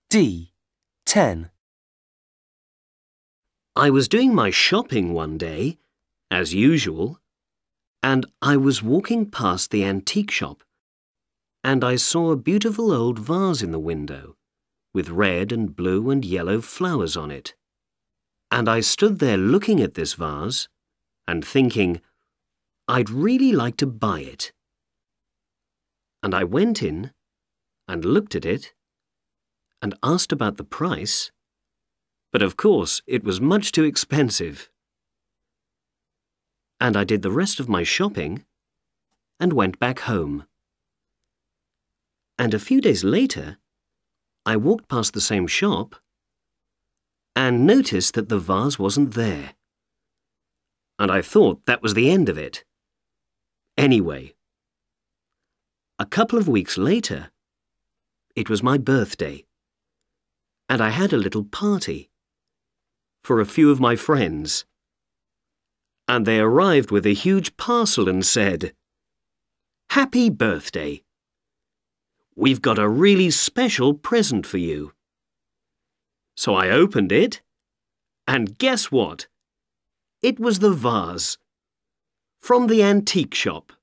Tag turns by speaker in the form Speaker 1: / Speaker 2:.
Speaker 1: D. 10.
Speaker 2: I was doing my shopping one day, as usual, and I was walking past the antique shop, and I saw a beautiful old vase in the window, with red and blue and yellow flowers on it. And I stood there looking at this vase and thinking, I'd really like to buy it. And I went in and looked at it and asked about the price, but of course it was much too expensive. And I did the rest of my shopping and went back home. And a few days later, I walked past the same shop and noticed that the vase wasn't there. And I thought that was the end of it. Anyway, a couple of weeks later, it was my birthday, and I had a little party for a few of my friends. And they arrived with a huge parcel and said, "Happy birthday! We've got a really special present for you." So I opened it, and guess what? It was the vase from the antique shop.